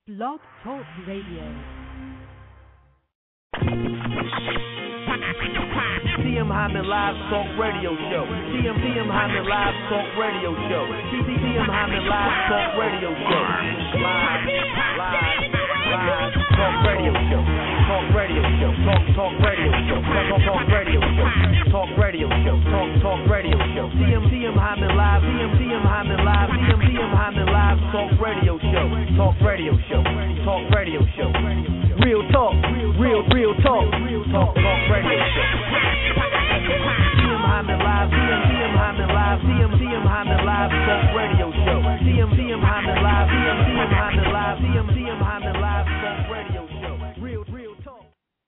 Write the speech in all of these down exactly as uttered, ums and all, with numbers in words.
Blog Talk Radio. T M Hyman Live Talk Radio Show. T M T M Hyman Live Talk Radio Show. T M Hyman Live Talk Radio Show. Live, live, live Talk Radio Show. Talk Radio Show. Talk Talk Radio Show. Talk Talk Radio Show. Talk Radio Show. Talk Talk Radio Show. T M T M Hyman Live. T M T M Hyman Live. T M T M Hyman Live Talk Radio Show. Talk Radio Show. Talk Radio Show. Real talk. Real real talk. Talk Talk Radio Show. T M Hyman Live, T M T M Hyman Live, T M T M Hyman Live Talk Radio Show. T M T M Hyman Live, T M T M Hyman Live, T M T M Hyman Live Talk Radio Show. Real, real talk.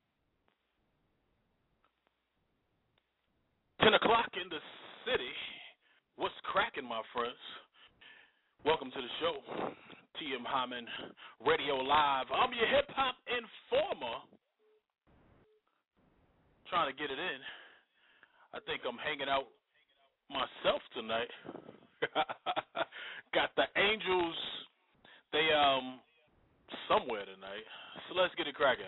Ten o'clock in the city. What's cracking, my friends? Welcome to the show, T M Hyman Radio Live. I'm your hip hop informer. Trying to get it in. I think I'm hanging out myself tonight. Got the Angels. They um somewhere tonight. So let's get it cracking.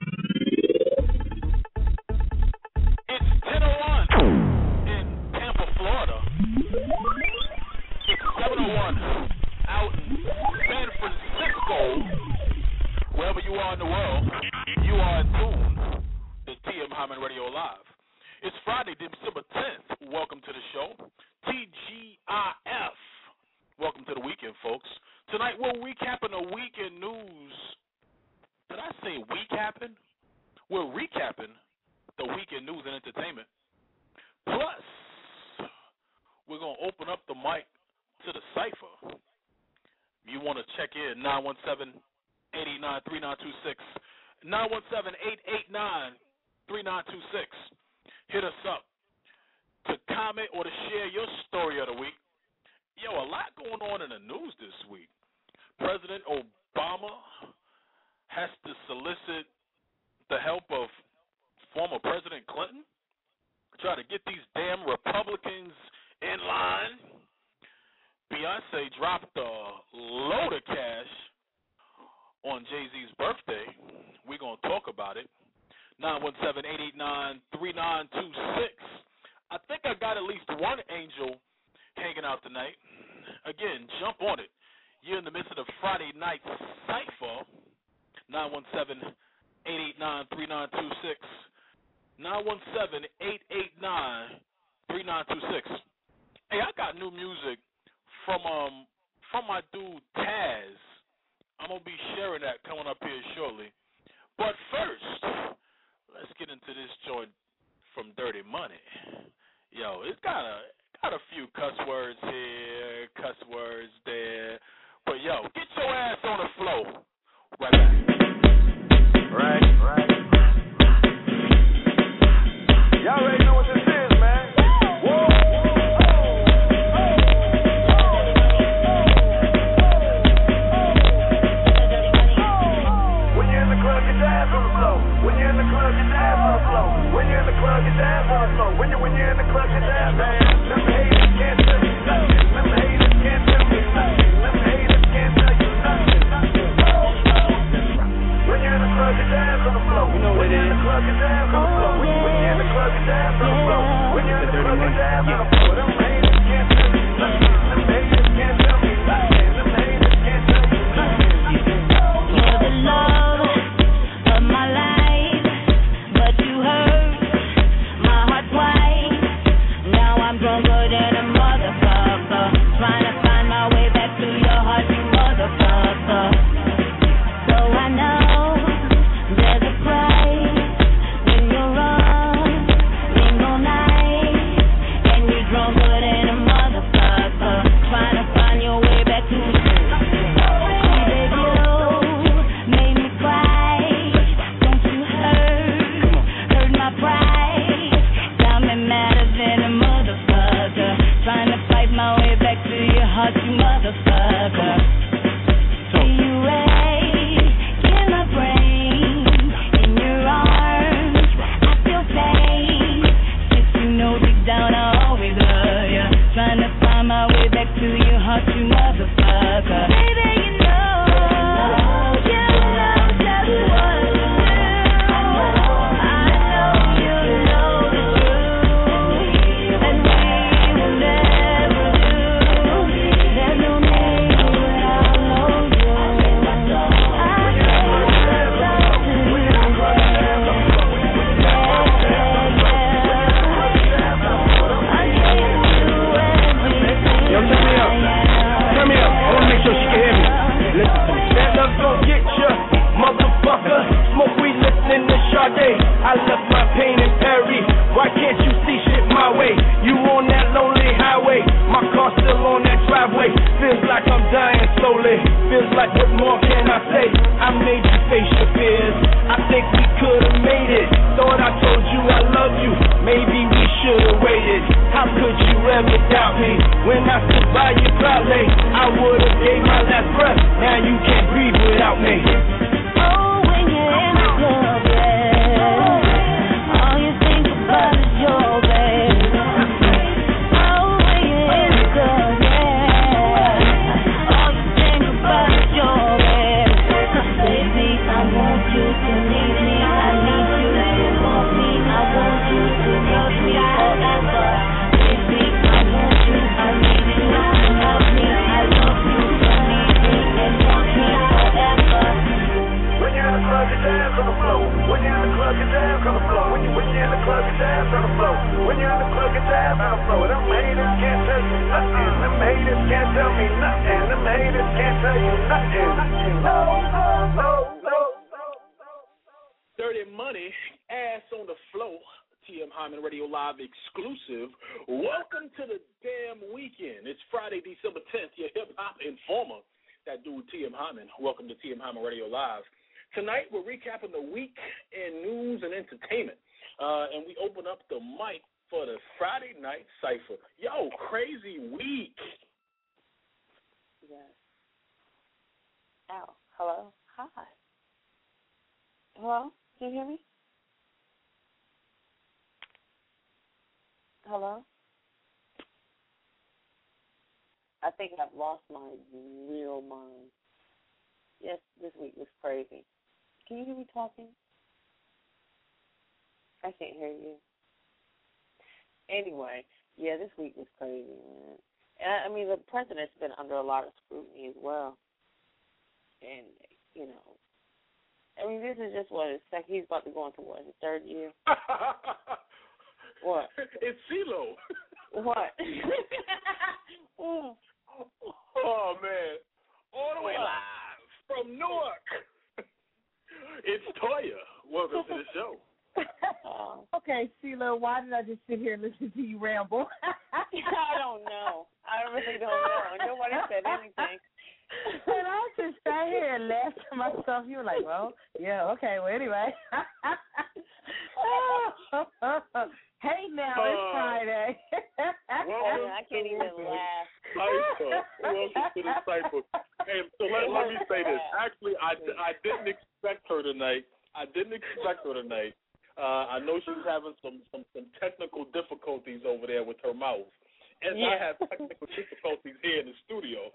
It's ten oh one in Tampa, Florida. It's seven oh one out in San Francisco. Wherever you are in the world, you are in tune to T M Hyman Radio Live. It's Friday, December tenth. Welcome to the show. T G I F. Welcome to the weekend, folks. Tonight we're recapping the weekend news. Did I say recapping? We're recapping the weekend news and entertainment. Plus, we're going to open up the mic to the cipher. You want to check in, nine one seven, eight eight nine, three nine two six, nine one seven, eight eight nine, three nine two six. Hit us up to comment or to share your story of the week. Yo, a lot going on in the news this week. President Obama has to solicit the help of former President Clinton to try to get these damn Republicans in line. Beyonce dropped a load of cash on Jay-Z's birthday. We're going to talk about it. nine one seven, eight eight nine, three nine two six. I think I got at least one angel hanging out tonight. Again, jump on it. You're in the midst of the Friday night cipher. nine one seven, eight eight nine, three nine two six. nine one seven, eight eight nine, three nine two six. Hey, I got new music from um from my dude Taz. I'm going to be sharing that coming up here shortly. But first, let's get into this joint from Dirty Money. Yo, it's got a got a few cuss words here, cuss words there. But yo, get your ass on the floor. Right back. Right, right. Y'all already know what this is, man. Whoa. When you're in the club, get your ass on the floor. When you're in the club, get your ass on the floor. When you're in the club, get your ass on the floor. When you when you're in the club, get your ass on the floor. Them haters can't tell you nothing. Them haters can't tell you nothing. Them haters can't tell you nothing. can I say? I made you face your fears. I think we could've made it. Thought I told you I love you. Maybe we should've waited. How could you ever doubt me? When I stood by you proudly, I would've gave my last breath. Now you can't breathe without me. Oh, when you're in the club, yeah, all you think about is your baby. Oh, when you're in the club, yeah, all you think about is your baby. Baby, I want you to need me. I need you to want me. I want you to love me forever. Baby, I want you, I need you to love me. I love you, to need me and want me forever. When you're in the club, you dance on the floor. When you're in the club, you dance on the floor. When, you, when you're in the club, you dance on the floor. When you're in the club, you dance on the floor. Them haters can't tell you nothing. Them haters can't tell me nothing. Them haters can't tell you nothing. No, no, no, no. Dirty Money, Ass on the Flow, T M Hyman Radio Live exclusive. Welcome to the damn weekend. It's Friday, December tenth, your hip-hop informer, that dude T M Hyman. Welcome to T M Hyman Radio Live. Tonight, we're recapping the week in news and entertainment, uh, and we open up the mic for the Friday Night Cypher. Yo, crazy week. Yes. Ow. Hello? Hi. Hello? Can you hear me? Hello? I think I've lost my real mind. Yes, this week was crazy. Can you hear me talking? I can't hear you. Anyway, yeah, this week was crazy, man. And I, I mean, the president's been under a lot of scrutiny as well. And, you know, I mean, this is just what it's like. He's about to go into what, his third year? What? It's CeeLo. What? Oh, man. All the way live from Newark. It's Toya. Welcome to the show. Okay, CeeLo, why did I just sit here and listen to you ramble? I don't know. I really don't know. Nobody said anything. And I just sat here and laughed to myself. You were like, well, yeah, okay, well, anyway. Hey, now, it's Uh, Friday. Well, I can't even laugh. Cypher. Welcome to the Cypher. Hey, so let, let me say this. Actually, I, I didn't expect her tonight. I didn't expect her tonight. Uh, I know she's having some, some, some technical difficulties over there with her mouth. And Yeah. I have technical difficulties here in the studio.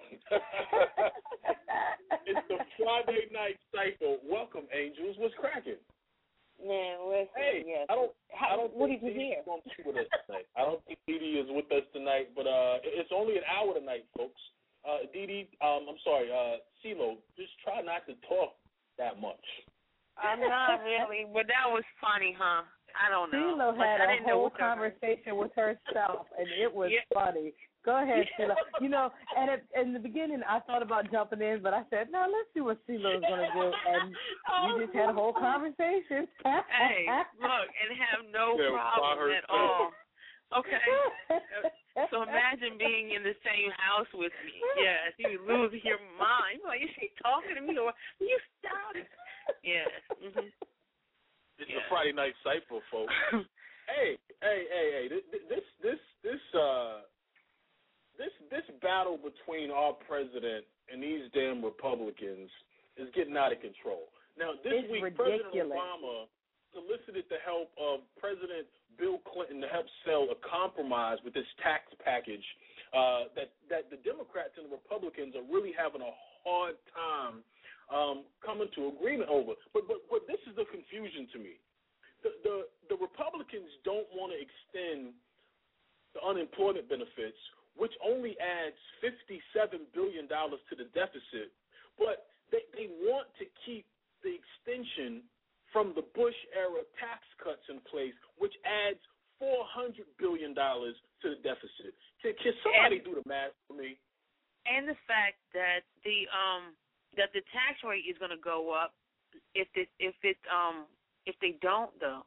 It's the Friday Night Cypher. Welcome, Angels. What's cracking? Man, listen, Hey, yes. I don't. How, I don't what think did you Dee hear? Dee's gonna be with us tonight. I don't think Dee Dee is with us tonight, but uh, it's only an hour tonight, folks. Uh, Dee Dee, um, I'm sorry, uh, CeeLo, just try not to talk that much. I'm not really, but that was funny, huh? I don't know. CeeLo Like, had I a didn't know whole what the- conversation with herself, and it was Yeah. funny. Go ahead, CeeLo. You know, and at, in the beginning, I thought about jumping in, but I said, no, let's see what CeeLo's going to do. And you just had a whole conversation. Hey, look, and have no Yeah, by problem at all. herself. Okay. So imagine being in the same house with me. Yes, you lose your mind. Like, is she talking to me? Or you stop? Yeah. Mm-hmm. It's Yeah. the Friday Night Cypher, folks. hey, hey, hey, hey! This, this, this, uh, this, this battle between our president and these damn Republicans is getting out of control. Now, this It's week, ridiculous. President Obama solicited the help of President Bill Clinton to help sell a compromise with this tax package uh, that that the Democrats and the Republicans are really having a hard time um, coming to agreement over. But but but this is the confusion to me. The the, the Republicans don't want to extend the unemployment benefits, which only adds fifty-seven billion dollars to the deficit, but they, they want to keep the extension from the Bush-era tax cuts in place, which adds four hundred billion dollars to the deficit. Can, can somebody and, do the math for me? And the fact that the um that the tax rate is going to go up if it if it um if they don't though.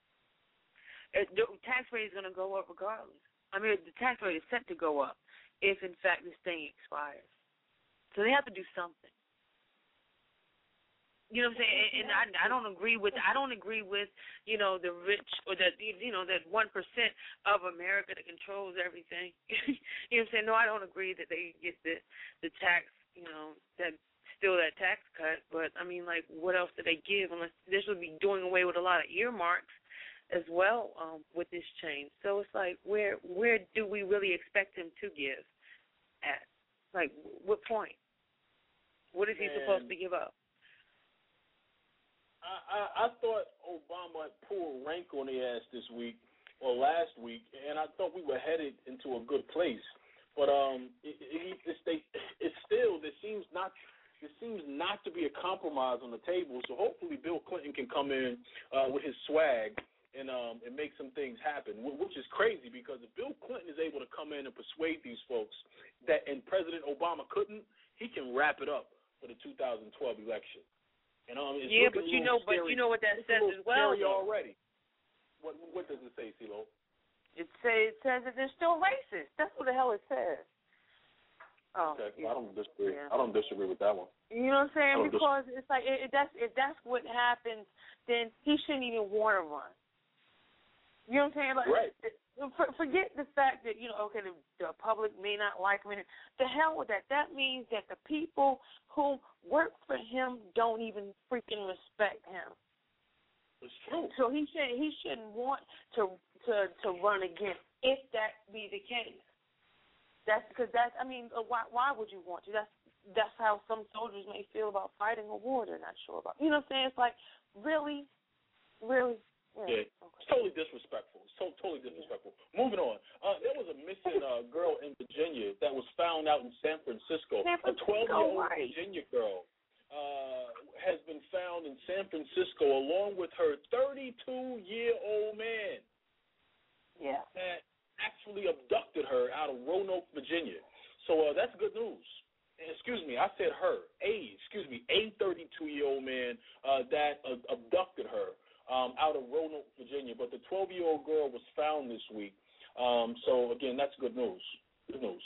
The tax rate is going to go up regardless. I mean, the tax rate is set to go up if, in fact, this thing expires. So they have to do something. You know what I'm saying? And, and I, I don't agree with. I don't agree with you know the rich or that you know that one percent of America that controls everything. You know what I'm saying? No, I don't agree that they get the the tax. You know that still that tax cut. But I mean, like, what else do they give? Unless this would be doing away with a lot of earmarks as well um, with this change. So it's like, where where do we really expect him to give at? Like, what point? What is he Man. supposed to give up? I, I, I thought Obama had pulled rank on their ass this week or last week, and I thought we were headed into a good place. But um, it, it, it's, they, it's still there seems not there seems not to be a compromise on the table. So hopefully Bill Clinton can come in uh, with his swag and um, and make some things happen, which is crazy because if Bill Clinton is able to come in and persuade these folks that and President Obama couldn't, he can wrap it up for the two thousand twelve election. And um, it's yeah, but you know, scary. but you know what that it's says as well. Already. What what does it say, CeeLo? It says it says that they're still racist. That's what the hell it says. Oh, okay, yeah. I don't disagree. Yeah. I don't disagree with that one. You know what I'm saying? Because dis- it's like if that's if that's what happens, then he shouldn't even want to run. You know what I'm saying? Like, right. For, forget the fact that, you know, okay, the, the public may not like him. The hell with that. That means that the people who work for him don't even freaking respect him. It's true. So he should he shouldn't want to to to run again if that be the case. That's because that's I mean why why would you want to? That's that's how some soldiers may feel about fighting a war they're not sure about. You know what I'm saying? It's like really, really. Yeah, okay. It's totally disrespectful. It's so, totally disrespectful. Moving on. Uh, there was a missing uh, girl in Virginia that was found out in San Francisco. San Francisco a twelve-year-old right. Virginia girl uh, has been found in San Francisco along with her thirty-two-year-old man. Yeah. That actually abducted her out of Roanoke, Virginia. So uh, that's good news. Excuse me, I said her. A, excuse me, a thirty-two-year-old man uh, that uh, abducted her. Um, out of Roanoke, Virginia, but the twelve-year-old girl was found this week. Um, so, again, that's good news. Good news.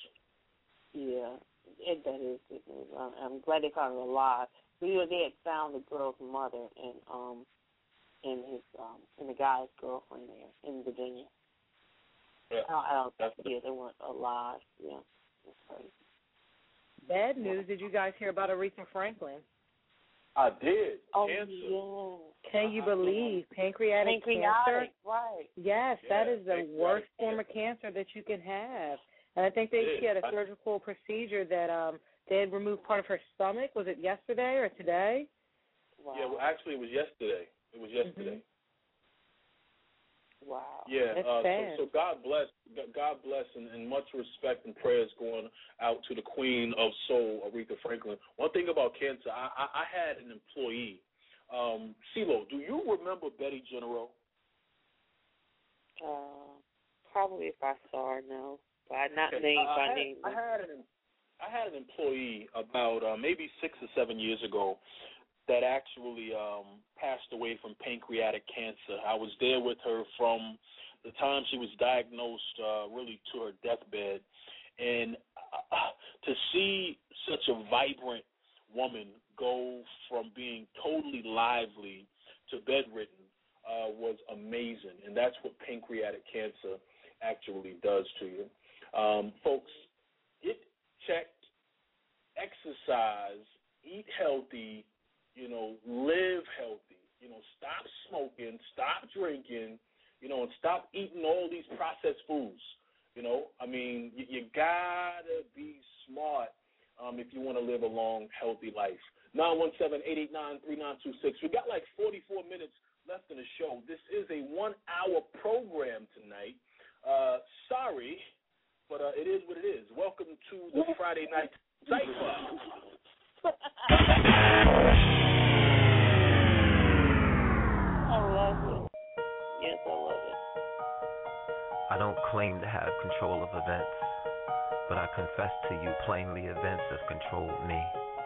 Yeah, it, that is good news. I'm, I'm glad they found her alive. You know, they had found the girl's mother and um, and his um, and the guy's girlfriend there in Virginia. Yeah, I don't, I don't that's yeah, they weren't alive. Yeah, that's crazy. Bad news. Did you guys hear about Aretha Franklin? I did. Oh, Cancer. yeah. Can you believe pancreatic, Pancreatic, cancer? right. Yes, Yeah, that is the pancreatic worst cancer. form of cancer that you can have. And I think they It she had is. a surgical procedure that um they had removed part of her stomach. Was it yesterday or today? Wow. Yeah, well, actually, it was yesterday. It was yesterday. Mm-hmm. Wow. Yeah, That's uh, sad. so, so God bless, God bless, and, and much respect and prayers going out to the Queen of Soul, Aretha Franklin. One thing about cancer, I, I, I had an employee. Um, CeeLo, do you remember Betty General? Uh, probably if I saw her, no. But not Okay. name Uh, by I had, name. I had an I had an employee about uh, maybe six or seven years ago that actually um, passed away from pancreatic cancer. I was there with her from the time she was diagnosed, uh, really to her deathbed, and uh, to see such a vibrant woman go from being totally lively to bedridden uh, was amazing, and that's what pancreatic cancer actually does to you. Um, folks, get checked, exercise, eat healthy, you know, live healthy, you know, stop smoking, stop drinking, you know, and stop eating all these processed foods, you know. I mean, you, you got to be smart um, if you want to live a long, healthy life. nine one seven, eight eight nine, three nine two six. We got like forty-four minutes left in the show. This is a one-hour program tonight. Uh, sorry, but uh, it is what it is. Welcome to the Friday Night Cypher. I love it. Yes, I love it. I don't claim to have control of events, but I confess to you plainly events have controlled me.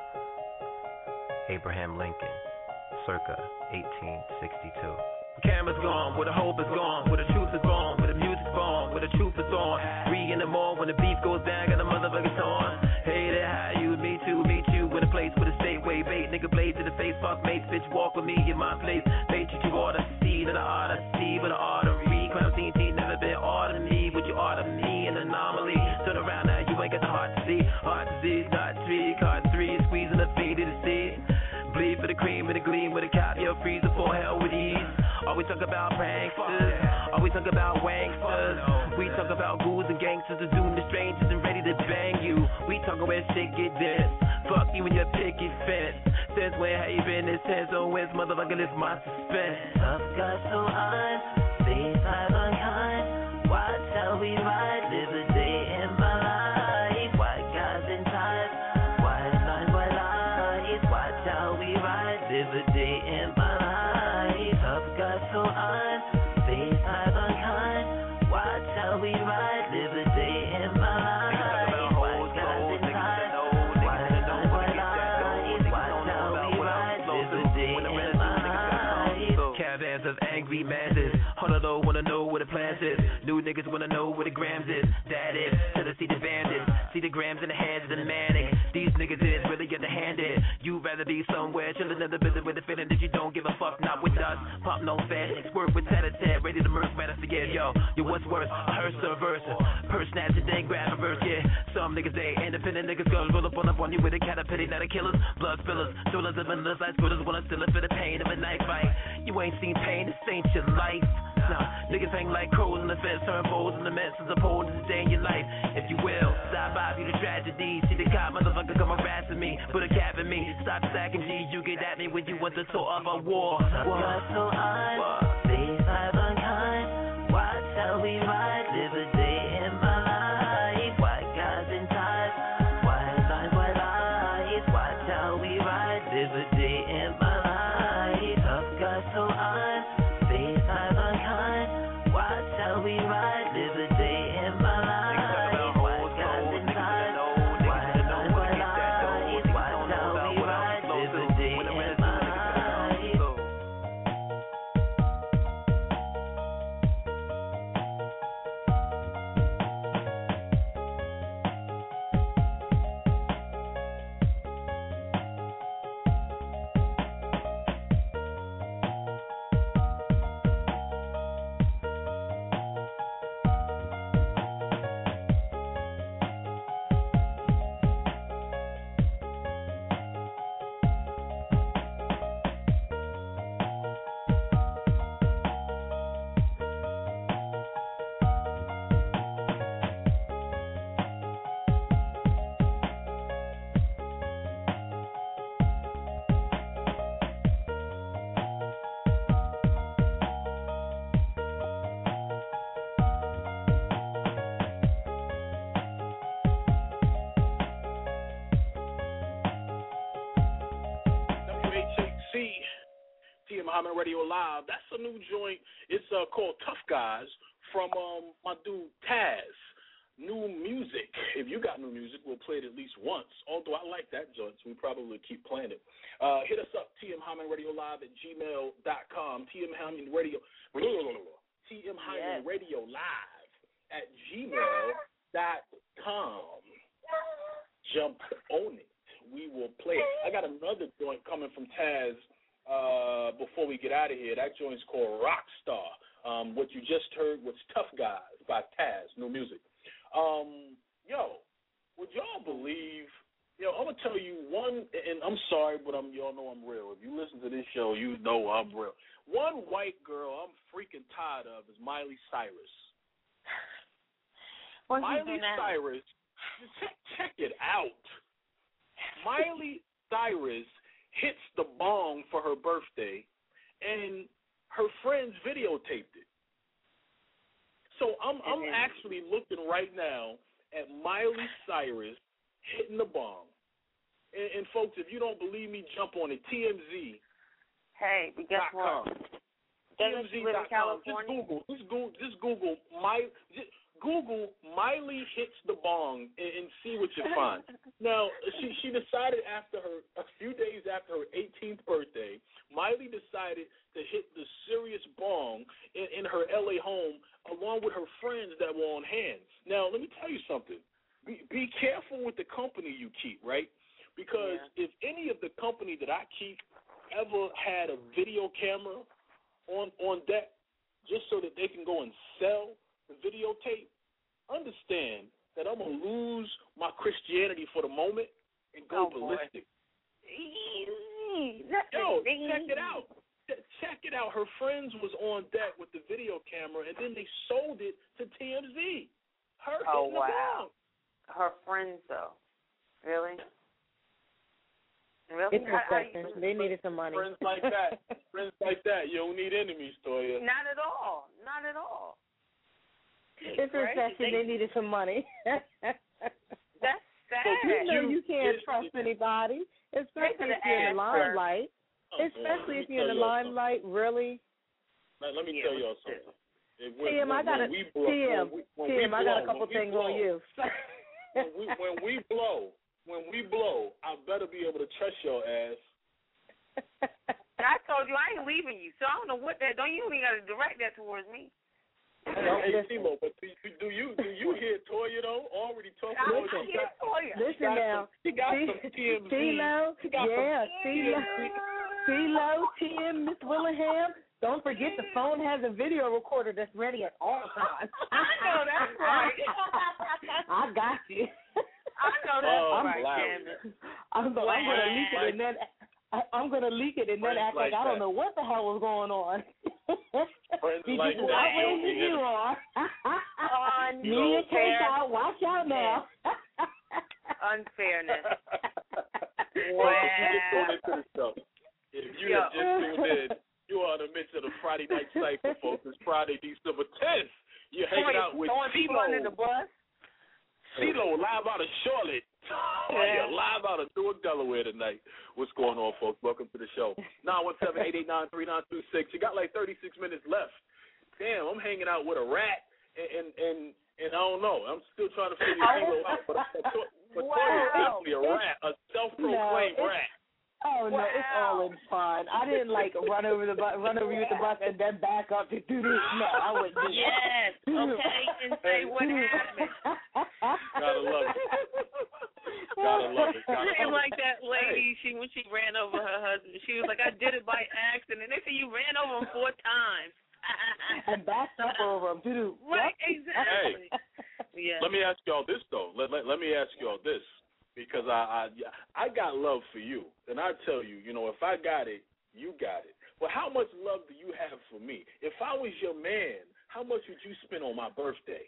Abraham Lincoln, circa eighteen sixty-two. The camera's gone, where the hope is gone, where the truth is born, where the music's born, where the truth is on. Three in the morning when the beat goes down, got the motherfuckers on. Hate it how you, me too, meet you in a place with a state way bait. Nigga blade to the face, fuck mates, bitch walk with me in my place. Bait you to order, see to the art, I see with the artery. Crime scene T never been order me, would you order me an anomaly? Turn around now, you ain't got the heart to see. Heart disease, not three, card three, squeezing the feet to the seed. Bleed for the cream and the gleam with a cop, yo, freezer for hell with ease. All we talk about pranksters, all we talk about wanksters. We talk about ghouls and gangsters, the doom, the strangers and ready to bang you. We talk where shit get dense, fuck you and your picket fence. Since when have you been this tense, oh when's motherfucker lift my suspense. Tough guy so on, face five unkind. Watch how we ride, live a day in my life. White guys in ties, white line, white lies. Watch how we ride, live a day in my life. Tough guy so on, face five unkind. Watch how we ride, live a day in my life. White guys in ties, white line, white lies. Watch how we ride, live a day in my life. Caravans of angry masses, all of those wanna know where the plans is. New niggas wanna know where the grams is. That is, till they see the bandits, see the grams in the hands of the manic. These niggas is really underhanded. You'd rather be somewhere chillin' in the business with the feeling that you don't give a fuck, not with us. Pop no fast, work with tat-a-tat, ready to murk, better forget, yo. Yo, what's worse, a hearse or a verse? Purse snatch and then grab a verse, yeah. Some niggas, they independent niggas, girls roll up on up on you with a caterpillar, not a killers, blood spillers, thrillers of endless life, squitters wanna steal it for the pain of a knife fight. You ain't seen pain, this ain't your life. Nah, niggas hang like crows in the fence, turn foes in the mess as a pole to stay in your life, if you will. Stop by, view the tragedy. See the cop motherfucker come harassing me, put a cap in me. Stop stacking G, you get at me when you want the tour of a war. What? So on, face five unkind. Watch how we ride, live a day in my life. White guys in ties, white lines, white lies. Watch how we ride, live a day in my life. Tough guys so on, face five unkind. Watch how we ride, live a day in my life. White guys in ties, white lines, white lies. Watch how we ride, live a day in my life. Muhammad Radio Live. That's a new joint. It's uh, called Tough Guys from um, my dude Taz. New music. If you got new music, we'll play it at least once. Although I like that joint, so we probably keep playing it. Uh, hit us up, T M Hyman Radio Live at gmail dot com. T M Hyman Radio, T M Hyman Radio Live at gmail dot com. Jump on it. We will play it. I got another joint coming from Taz. Uh, before we get out of here, that joint's called Rockstar. Um, what you just heard was Tough Guys by Taz, new music. Um, yo, would y'all believe, yo, I'm going to tell you one, and I'm sorry, but I'm, y'all know I'm real. If you listen to this show, you know I'm real. One white girl I'm freaking tired of is Miley Cyrus. What's Miley Cyrus, check, check it out. Miley Cyrus hits the bong for her birthday, and her friends videotaped it. So I'm I'm actually looking right now at Miley Cyrus hitting the bong. And, and folks, if you don't believe me, jump on it. T M Z. Hey, but guess what? Doesn't she live in California? Just Google. Just Google. Just Google. My. Just, Google Miley hits the bong and, and see what you find. Now, she she decided after her, a few days after her eighteenth birthday, Miley decided to hit the serious bong in, in her L A home along with her friends that were on hand. Now, let me tell you something. be, be careful with the company you keep, right? Because yeah. if any of the company that I keep ever had a video camera on on deck just so that they can go and sell the videotape, understand that I'm going to lose my Christianity for the moment and go oh, ballistic. Yo, check it out. Check it out. Her friends was on deck with the video camera, and then they sold it to T M Z. Her oh, hitting wow. The Her friends, though. Really? Really? It's recession. They needed some money. Friends like that. Friends like that. You don't need enemies, Toya. Not at all. Not at all. It's recession. They, they needed some money. That's sad. But you know you can't trust anybody, especially if you're in the limelight. Oh, especially if you're in the limelight, really. Now, let me yeah, tell y'all something. When, Tim, when, I got a blow, Tim. when we, when Tim, I blow, got a couple things blow, on you. when we when we blow, when we blow, I better be able to trust your ass. I told you I ain't leaving you, so I don't know what that. Don't you even got to direct that towards me. Hey, Timo, but do, do you do you hear Toya though? Already talking about I hear got, Toya. Listen now, some, she got C- some T M Z. CeeLo, yeah, CeeLo, CeeLo, Tim, Miss Willingham. Don't forget the phone has a video recorder that's ready at all times. I know that's right. I got you. I know that's oh, right, damn it. I'm, wow. I'm gonna leak it and then I, I'm gonna leak it and then act like, like I don't know what the hell was going on. Friends you like just that. Wait where you are. Me and Kate out. Watch out now. Unfairness. Wow. If you have just tuned in, you are in the midst of the Friday Night Cypher, folks. It's Friday, December tenth. You're hanging out with people under the bus. CeeLo live out of Charlotte. Oh, yeah. You're live out of Newark, Delaware tonight. What's going on, folks? Welcome to the show. nine one seven, eight eight nine, three nine two six. You got like thirty-six minutes left. Damn, I'm hanging out with a rat, and and, and, and I don't know. I'm still trying to figure CeeLo out. But, but, but wow. Toya's definitely a rat, a self-proclaimed no, rat. Oh, no, wow. It's all in fun. I didn't, like, run over the bus, run over you with the bus and then back up to do this. No, I wouldn't do that. Yes, okay, and say what happened. Gotta love it. Gotta love it. Gotta and love like it. that lady, she when she ran over her husband, she was like, I did it by accident. They said you ran over him four times. And backed up over him, too. Right, exactly. Hey, yeah. let me ask y'all this, though. Let, let, let me ask y'all this. Because I, I I got love for you, and I tell you, you know, if I got it, you got it. But how much love do you have for me? If I was your man, how much would you spend on my birthday?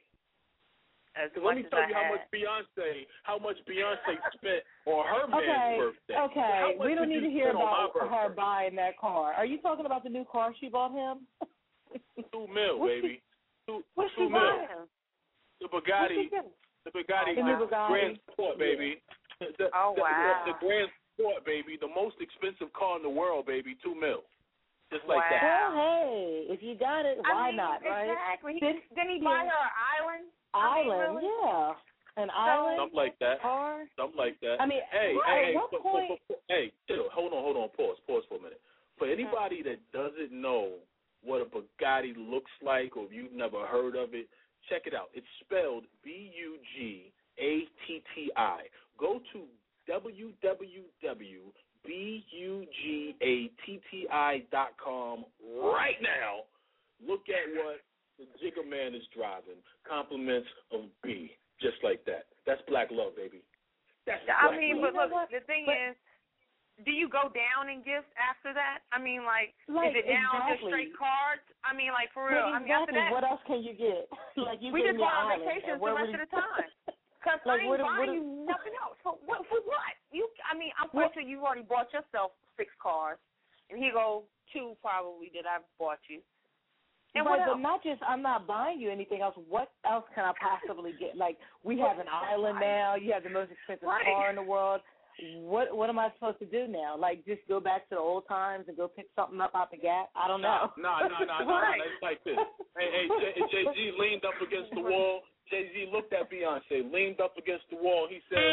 As let me tell I you had. how much Beyonce, how much Beyonce spent on her man's okay, birthday. Okay, so we don't need to hear about her buying that car. Are you talking about the new car she bought him? Two mil, what's baby. She, two what's two she mil. buying? The Bugatti. The Bugatti, oh, wow. Bugatti. Grand Sport, baby. The, oh, the, wow. The, the Grand Sport, baby. The most expensive car in the world, baby. Two mil. Just like wow. that. Well, hey, if you got it, why I mean, not, right? Exactly. Did, Didn't he buy her an island? Island, I mean, really? yeah. An so, island? Something like that. Car? Something like that. I mean, hey, right, hey, what for, point? For, for, hey, chill. Hold on, hold on. Pause, pause for a minute. For anybody that doesn't know what a Bugatti looks like, or if you've never heard of it, check it out. It's spelled B U G A T T I. Go to w w w dot b u g a t t i dot com right now. Look at what the Jigga Man is driving. Compliments of B. Just like that. That's black love, baby. That's I black mean, love. but look, the thing but, is, do you go down in gifts after that? I mean, like, like is it down exactly. to straight cards? I mean, like, for real. Like, I mean, after exactly. that, What else can you get? Like you we just go on island, vacations the rest you... of the time. Because like, I ain't what, buying what, you nothing else. For what? For what? You? I mean, I'm pretty sure you've already bought yourself six cars, and here go two probably that I've bought you. And but, what else? but not just I'm not buying you anything else. What else can I possibly get? Like we have an island now. You have the most expensive right. car in the world. What what am I supposed to do now? Like just go back to the old times and go pick something up out the gap? I don't know. No, no, no, no. right. It's like this. Hey, hey, Jay Z leaned up against the wall. Jay Z looked at Beyonce, leaned up against the wall. He said,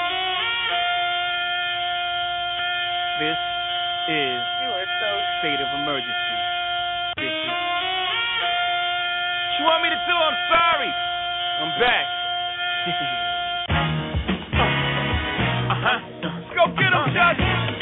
"This is so state of emergency. Bitches. What you want me to do? I'm sorry. I'm back." Uh-huh. Let's go get him, Judge.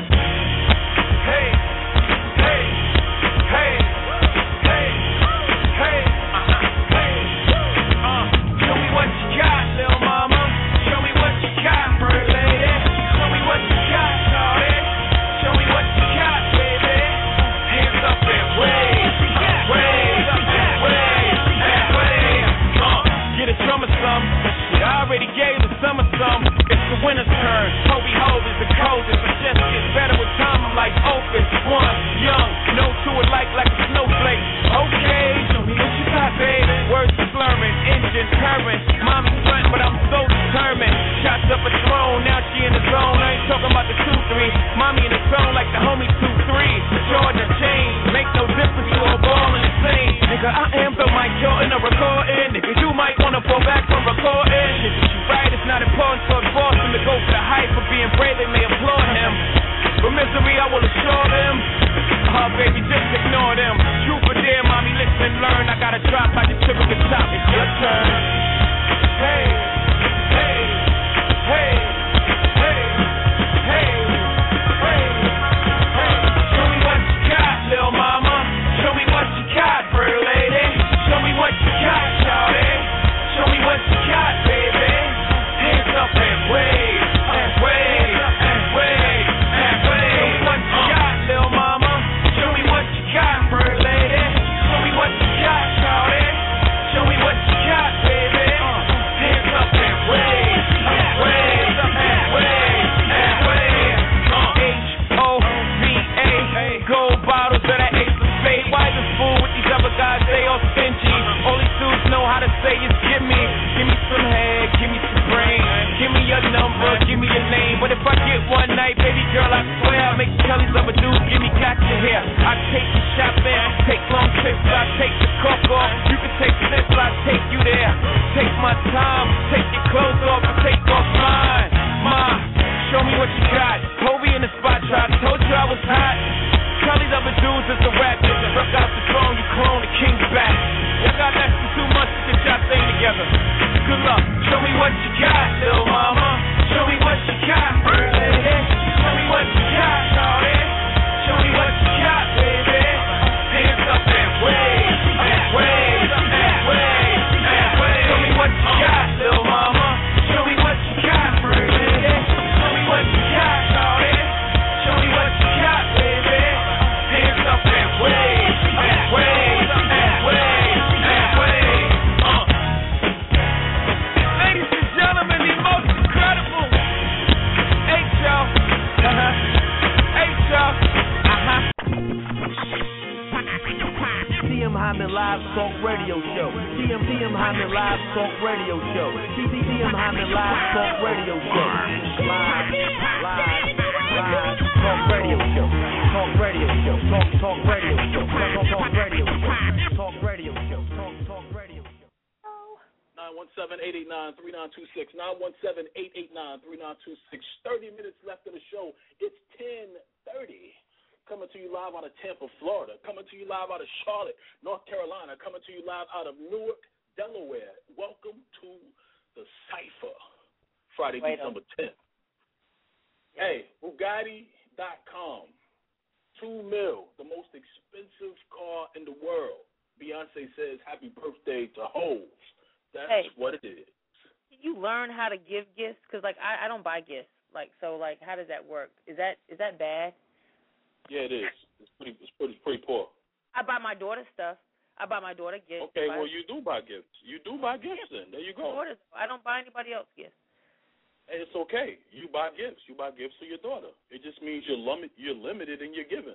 Hey, hey, hey, hey, hey, uh-huh, hey. Uh, show me what you got, little mama. Show me what you got, pretty lady. Show me what you got, shawty. Show me what you got, baby. Hands up and wave, wave, wave, and wave. Uh, get a drum or some. Shit, I already gave the summer some. It's the winter's turn. Hobie Hove is the coldest, but just gets better with time. I'm like open, one, young, no to it like like a snowflake. Okay, show me what you got, baby. Words slurring, engine purring. Mommy front, but I'm so determined. Shots up a throne, now she in the zone. I ain't talking about the two three. Mommy in the zone like the homie two three. Jordan chain, make no difference to a ball in the same. Nigga, I am the Mike Jordan of recording. Nigga, you might wanna fall back from recording. Shit that you right, it's not important for Boston to go for the hype for being brave. They may applaud him. But misery, I will assure them. Oh, baby, just ignore them. Truth or dare, mommy, listen and learn. I gotta drop like the trip at the top. It's your turn. Hey, hey, hey, hey, hey, hey, hey. Show me what you got, little mama. Show me what you got, pretty lady. Show me what you got, shawty. Show me what you got, baby. Hands up and wave, and wave, and wave, and wave. Show me what you got, little mama. Show me what you got, pretty lady. Show me what you got, shawty. Show me what you got, baby. Hands up and wave, and wave, and wave, and wave. H O V A, gold bottles of that Ace of Spades. Why this fool with these other guys? They all stingy. All these dudes know how to say is give me, give me some head, give me some brain, give me your number, give me your name. But if I get one night, baby girl, I swear I'll make tell these other dudes give me gotcha here. I take you shopping, take long trips, I take the cook off. You can take sips, I take you there. Take my time, take your clothes off, I take off mine. Ma, show me what you got. Hobie in the spot, try. Told you I was hot. Tell these other dudes it's a rap. Just rock out the throne, you clone the king's back. Y'all got less than two months to get y'all thing together. Good luck. Show me what you got, little mama. Show me what you got, pretty lady. Show me what you got, shawty. Show me what you got, baby. Hands up and wave, and wave, and wave, and wave. Show me what you got, little mama. Show me what you got, pretty lady. Show me what you got, shawty. Show me what you got, baby. Hands up and wave, and wave, and wave, and wave. Uh. Ladies and gentlemen, the most incredible H y'all. Uh-huh. H y'all. Uh-huh. T M Hyman Live Talk Radio Show. T M T M Hyman Live Talk Radio Show. T M Hyman Live Talk Radio Show. Live, live, live Talk Radio Show. Talk Radio Show. Talk Talk Radio Show. Talk Talk Radio Show. Talk Radio Show. Talk Talk Radio Show. nine one seven, eight eight nine, three nine two six. nine one seven, eight eight nine, three nine two six. thirty minutes left of the show. It's ten thirty. Coming to you live out of Tampa, Florida. Coming to you live out of Charlotte, North Carolina. Coming to you live out of Newark, Delaware. Welcome to the Cypher. Friday, Wait December tenth. Yeah. Hey, Bugatti dot com. Two mil, the most expensive car in the world. Beyonce says happy birthday to Hov. That's hey, what it is. Did you learn how to give gifts? Because, like, I, I don't buy gifts. Like, so, like, how does that work? Is that is that bad? Yeah, it is. It's pretty, it's pretty, pretty poor. I buy my daughter stuff. I buy my daughter gifts. Okay, well, you do buy gifts. You do buy gifts then. There you go. I don't buy anybody else gifts. And it's okay. You buy gifts. You buy gifts for your daughter. It just means you're, lim- you're limited in your giving.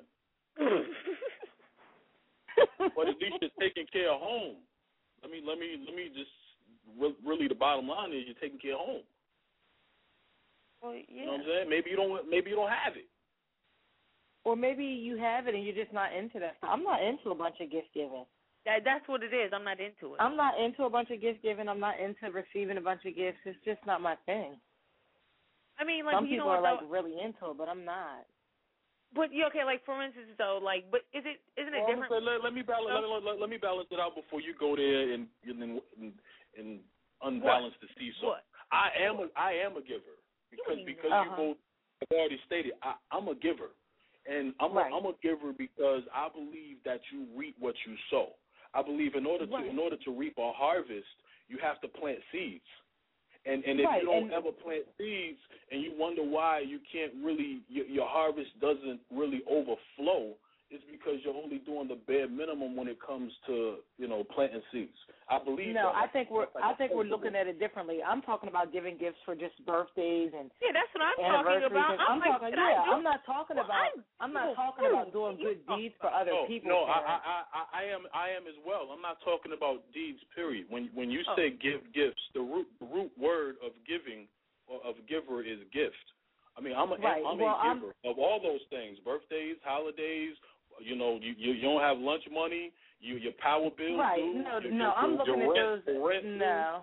But at least you're taking care of home. Let me, let me, let me just, re- really the bottom line is you're taking care of home. Well, yeah. You know what I'm saying? Maybe you don't, maybe you don't have it. Or maybe you have it and you're just not into that. I'm not into a bunch of gift giving. That, that's what it is. I'm not into it. I'm not into a bunch of gift giving. I'm not into receiving a bunch of gifts. It's just not my thing. I mean, like, some you people know, are like though, really into it, but I'm not. But yeah, okay, like for instance, though, like, but is it isn't it well, different? Let, let, let me balance. Let, let, let me balance it out before you go there and and, and, and unbalance what? the seesaw. What? I am a I am a giver. because because uh-huh. you both have already stated, I, I'm a giver, and I'm right. a, I'm a giver because I believe that you reap what you sow. I believe in order to right. in order to reap a harvest, you have to plant seeds. And and if right. you don't and, ever plant seeds, and you wonder why you can't really your, your harvest doesn't really overflow, it's because you're only doing the bare minimum when it comes to, you know, planting seeds. I believe No, that. I think we're I think we're looking at it differently. I'm talking about giving gifts for just birthdays and yeah, that's what I'm anniversaries. talking about. I'm, I'm like, talking, I yeah, do? I'm not talking well, about. I'm, I'm not talking about doing good deeds for other no, people. No, I, I, I, I am, I am as well. I'm not talking about deeds. Period. When when you oh. say give gifts, the root the root word of giving or of giver is gift. I mean, I'm a, right. I'm well, a giver I'm, of all those things: birthdays, holidays. You know, you you, you don't have lunch money. You your power bill. right? Due, No, your, no, your, I'm your looking rent, at those. Rent No.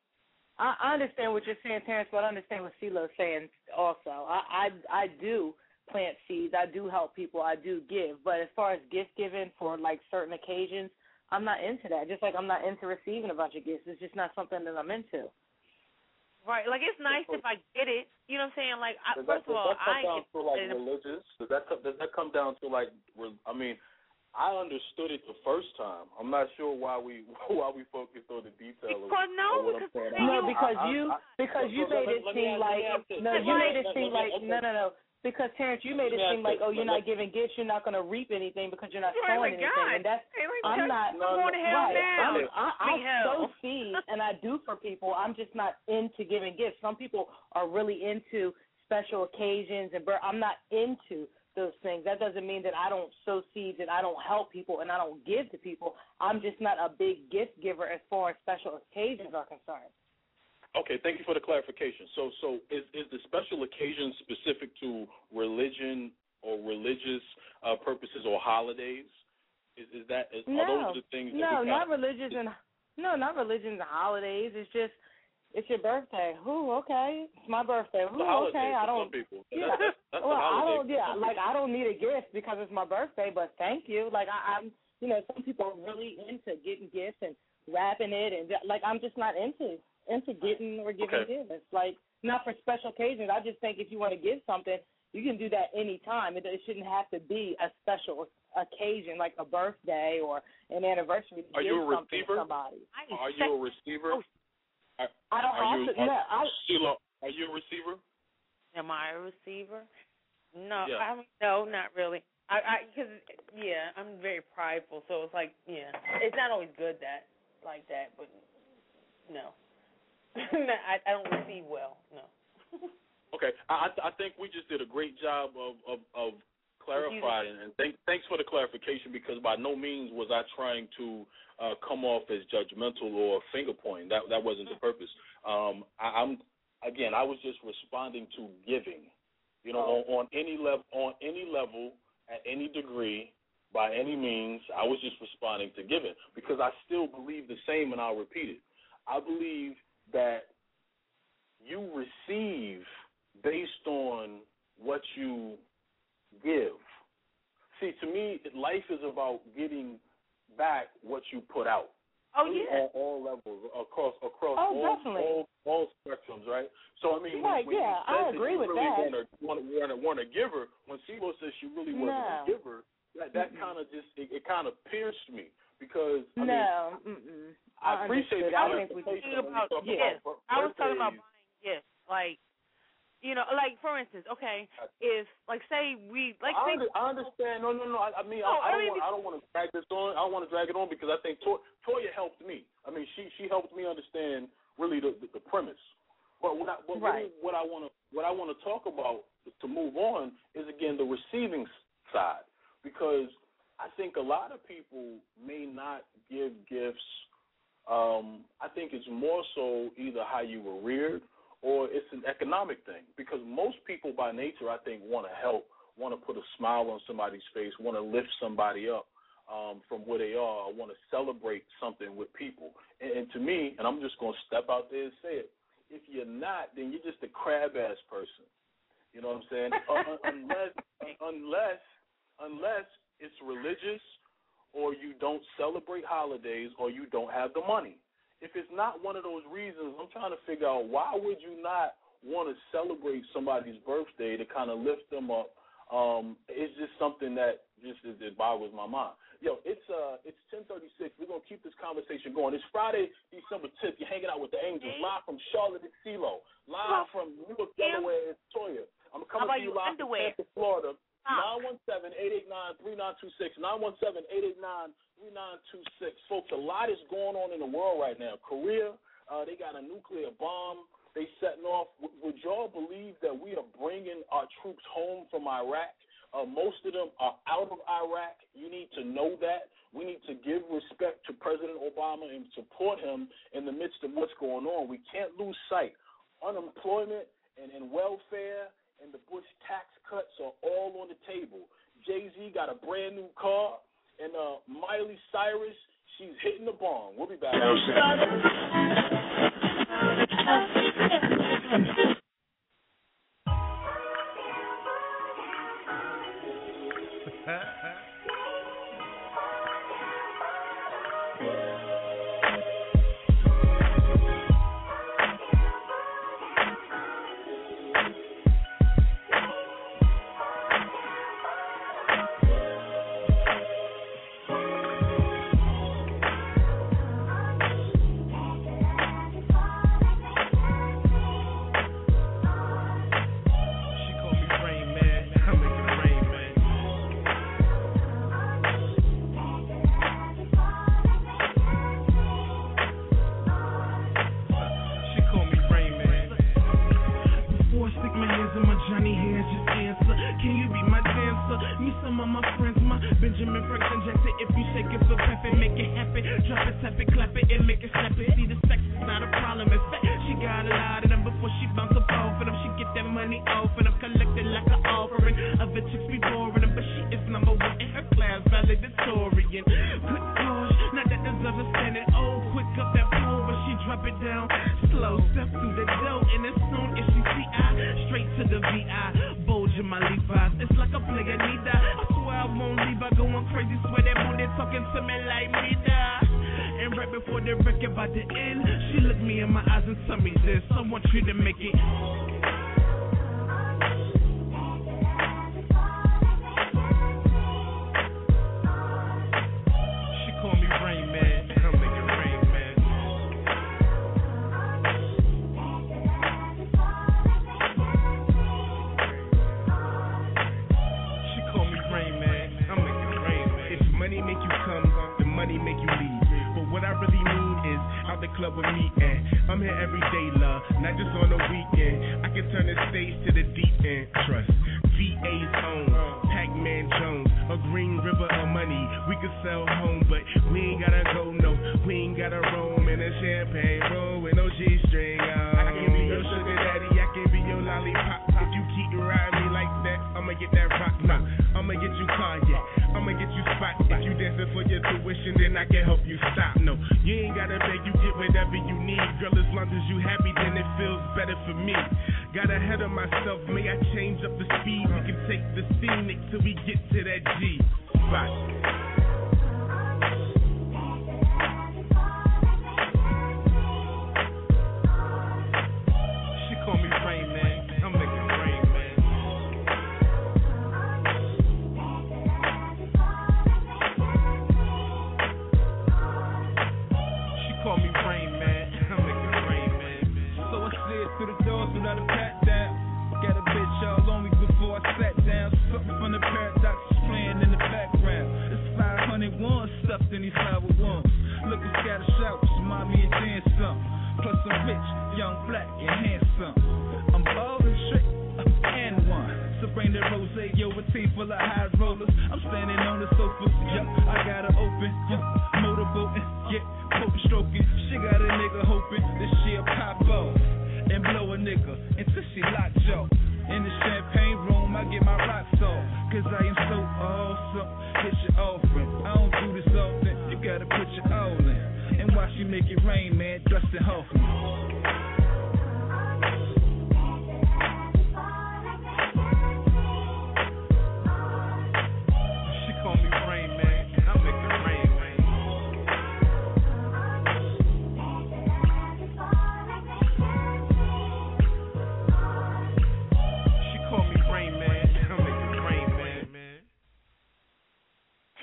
I, I understand what you're saying, Terrence, but I understand what CeeLo's saying also. I, I I do plant seeds. I do help people. I do give. But as far as gift giving for, like, certain occasions, I'm not into that. Just like I'm not into receiving a bunch of gifts. It's just not something that I'm into. Right. Like, it's nice if I get it. You know what I'm saying? Like, I, does first that, of all, does that come I down ain't to, like, in a, religious? Does that, does that come down to, like, I mean, I understood it the first time. I'm not sure why we why we focused on the detail. Because, no, because no, because I, you I, because I, you so made let, it let seem me, like no, you like, made it seem like okay. no, no, no. Because Terrence, you made it seem like, oh, you're let, not giving gifts, you're not going to reap anything because you're not right, sowing like anything, God. and that's hey, like, I'm not I'm going to hell right. now. I'm, I, I hell. sow seeds and I do for people. I'm just not into giving gifts. Some people are really into special occasions, and I'm not into those things. That doesn't mean that I don't sow seeds and I don't help people and I don't give to people. I'm just not a big gift giver as far as special occasions are concerned. Okay, thank you for the clarification. So, so is is the special occasion specific to religion or religious uh, purposes or holidays? Is is that is, no, are those the things? That no, we not kinda, religious and no, not religions and holidays. It's just it's your birthday. Ooh, okay, it's my birthday. Ooh, okay, I don't. Some people. Yeah, that's, that's well, I holiday don't. Yeah, like people. I don't need a gift because it's my birthday, but thank you. Like I, I'm, you know, some people are really into getting gifts and wrapping it, and like I'm just not into. into getting or giving okay. gifts. Like, not for special occasions. I just think if you want to give something, you can do that any time. It, it shouldn't have to be a special occasion, like a birthday or an anniversary to are give you a something receiver? to somebody. Are you a receiver? Oh, are, I don't are you, also, are, no, I, Sheila, are you a receiver? Am I a receiver? No, yeah. I mean, no, not really. I, I, because yeah, I'm very prideful, so it's like, yeah, it's not always good that like that, but no. I, I don't receive well, no. Okay, I, I think we just did a great job of, of, of clarifying, and thank, thanks for the clarification, because by no means was I trying to uh, come off as judgmental or finger pointing. That that wasn't the purpose. Um, I, I'm again, I was just responding to giving, you know, oh. on, on any level, on any level, at any degree, by any means. I was just responding to giving because I still believe the same, and I'll repeat it. I believe that you receive based on what you give. See, to me, life is about getting back what you put out. Oh yeah, On all levels, across across oh, all, definitely. all all spectrums, right? So I mean, right, when, when yeah, you said I agree that you with really that. Want to want to want to give her, when Sibo says she really wasn't No. a giver, that that mm-hmm. kind of just it, it kind of pierced me because I no, mean, mm-mm. I, I appreciate the I was talking about, about yes. about I was talking about birthdays. buying gifts, like, you know, like for instance, okay, if like say we like I, say, under, I understand. No, no, no. I, I mean, no, I, I I don't mean, want. I don't want to drag this on. I don't want to drag it on because I think to, Toya helped me. I mean, she she helped me understand really the the, the premise. But what I but right. really what I want to what I want to talk about to move on is again the receiving side, because I think a lot of people may not give gifts. Um, I think it's more so either how you were reared or it's an economic thing, because most people by nature, I think, want to help, want to put a smile on somebody's face, want to lift somebody up um, from where they are, want to celebrate something with people. And, and to me, and I'm just going to step out there and say it, if you're not, then you're just a crab-ass person. You know what I'm saying? uh, unless, unless, unless it's religious, or you don't celebrate holidays, or you don't have the money. If it's not one of those reasons, I'm trying to figure out why would you not want to celebrate somebody's birthday to kind of lift them up. Um, it's just something that just it, it boggles my mind. Yo, it's uh, it's ten thirty-six. We're gonna keep this conversation going. It's Friday, December tenth. You're hanging out with the Angels, live from Charlotte and CeeLo, live from Newark, Delaware, and Toya. I'm coming to you live from Tampa, Florida. nine one seven, eight eight nine, three nine two six. nine one seven, eight eight nine, three nine two six. Folks, a lot is going on in the world right now. Korea, uh, they got a nuclear bomb. They setting off. W- would y'all believe that we are bringing our troops home from Iraq? Uh, most of them are out of Iraq. You need to know that. We need to give respect to President Obama and support him in the midst of what's going on. We can't lose sight. Unemployment and, and welfare and the Bush tax cuts are all on the table. Jay-Z got a brand new car, and uh, Miley Cyrus, she's hitting the bong. We'll be back.